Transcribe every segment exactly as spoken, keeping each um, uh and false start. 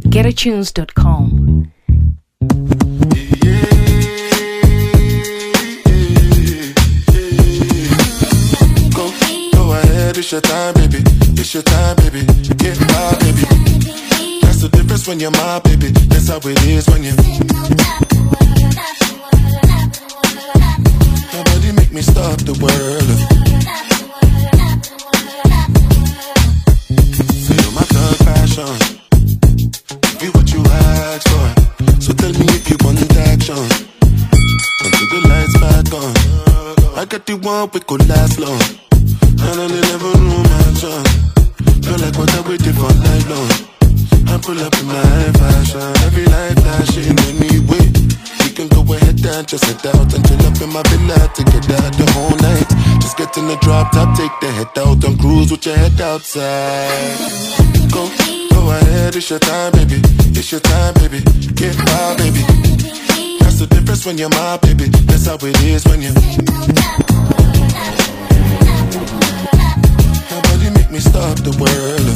get a tunes dot com. Go, go ahead, it's your time, baby. It's your time, baby. Get my baby. That's the difference when you're my baby. That's how it is when you. Nobody make me stop the world. Feel my thug passion. Give you what you asked for. So tell me if you want action. Until the lights back on. I got the one we could last long. And I never knew my son. Feel like what I waited for night long. I pull up in my fashion. Every light flashing anyway. We can go ahead and just head out and chill up in my villa to get out the whole night. Just get in the drop top, take the head out and cruise with your head outside. Go, go ahead, it's your time, baby. It's your time, baby. Get wild, baby. That's the difference when you're my baby. That's how it is when you. Nobody make me stop the world.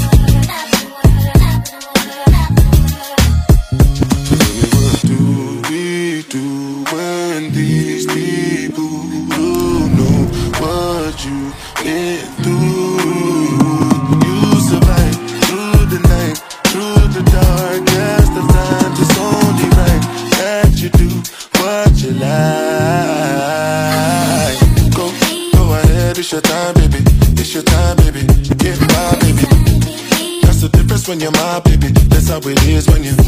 So tell me, what do we do when these people don't know what you've been through? You survive through the night, through the darkest of times. It's only right that you do what you like. Go, go ahead, it's your time, baby. It's your time, baby. Get my baby. That's the difference when you're my baby. That's how it is when you.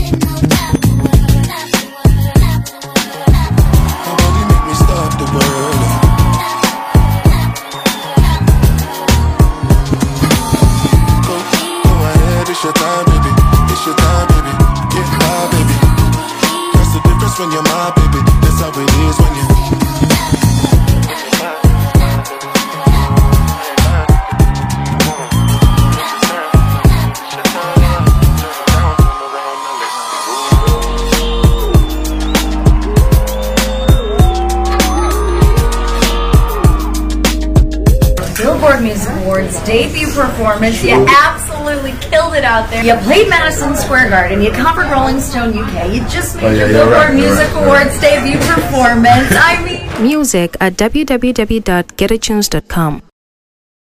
Nobody make me stop the world. Go, go ahead, it's your time, baby. It's your time, baby. Get my baby. That's the difference when you're my baby. That's how it is when you. Billboard Music Awards debut performance. You absolutely killed it out there. You played Madison Square Garden. You covered Rolling Stone U K. You just made Oh, yeah, your you're Billboard right, you're Music right, Awards debut performance. I mean, Music at w w w dot get a tunes dot com.